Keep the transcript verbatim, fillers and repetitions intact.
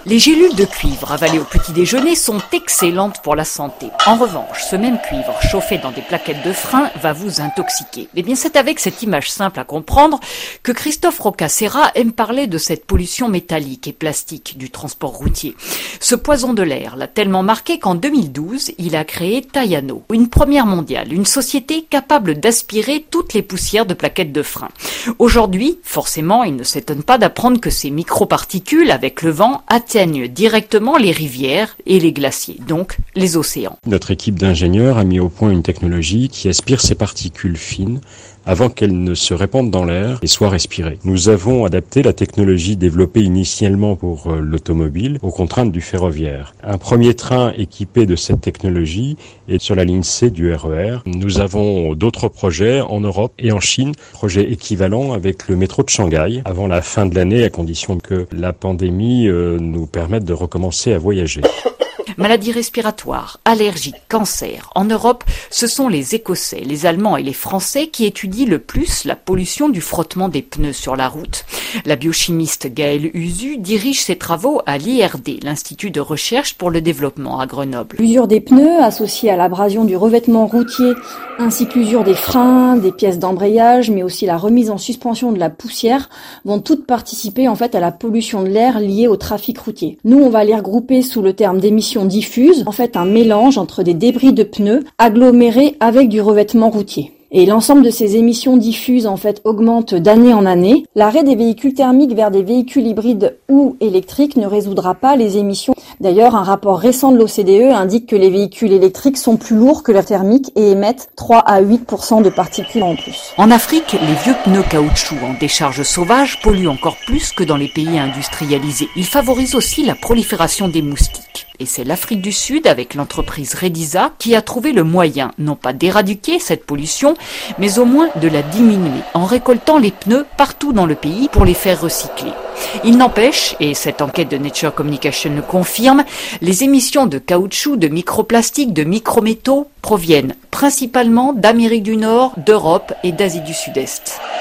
Les gélules de cuivre avalées au petit déjeuner sont excellentes pour la santé. En revanche, ce même cuivre chauffé dans des plaquettes de frein va vous intoxiquer. Eh bien, c'est avec cette image simple à comprendre que Christophe Rocca-Serra aime parler de cette pollution métallique et plastique du transport routier. Ce poison de l'air l'a tellement marqué qu'en deux mille douze, il a créé Tayano, une première mondiale, une société capable d'aspirer toutes les poussières de plaquettes de frein. Aujourd'hui, forcément, il ne s'étonne pas d'apprendre que ces microparticules, avec le vent, atteignent directement les rivières et les glaciers, donc les océans. Notre équipe d'ingénieurs a mis au point une technologie qui aspire ces particules fines avant qu'elles ne se répandent dans l'air et soient respirées. Nous avons adapté la technologie développée initialement pour l'automobile aux contraintes du ferroviaire. Un premier train équipé de cette technologie est sur la ligne C du R E R. Nous avons d'autres projets en Europe et en Chine, projets équivalents avec le métro de Shanghai avant la fin de l'année, à condition que la pandémie nous permette de recommencer à voyager. Maladies respiratoires, allergies, cancers. En Europe, ce sont les Écossais, les Allemands et les Français qui étudient le plus la pollution du frottement des pneus sur la route. La biochimiste Gaëlle Usu dirige ses travaux à l'I R D, l'Institut de recherche pour le développement à Grenoble. L'usure des pneus associée à l'abrasion du revêtement routier, ainsi que l'usure des freins, des pièces d'embrayage, mais aussi la remise en suspension de la poussière, vont toutes participer en fait à la pollution de l'air liée au trafic routier. Nous, on va les regrouper sous le terme d'émissions diffuses, en fait un mélange entre des débris de pneus agglomérés avec du revêtement routier. Et l'ensemble de ces émissions diffuses en fait augmente d'année en année. L'arrêt des véhicules thermiques vers des véhicules hybrides ou électriques ne résoudra pas les émissions. D'ailleurs, un rapport récent de l'O C D E indique que les véhicules électriques sont plus lourds que leurs thermiques et émettent trois à huit pour cent de particules en plus. En Afrique, les vieux pneus caoutchouc en décharge sauvage polluent encore plus que dans les pays industrialisés. Ils favorisent aussi la prolifération des moustiques. Et c'est l'Afrique du Sud, avec l'entreprise Redisa, qui a trouvé le moyen, non pas d'éradiquer cette pollution, mais au moins de la diminuer, en récoltant les pneus partout dans le pays pour les faire recycler. Il n'empêche, et cette enquête de Nature Communication le confirme, les émissions de caoutchouc, de microplastiques, de micrométaux proviennent principalement d'Amérique du Nord, d'Europe et d'Asie du Sud-Est.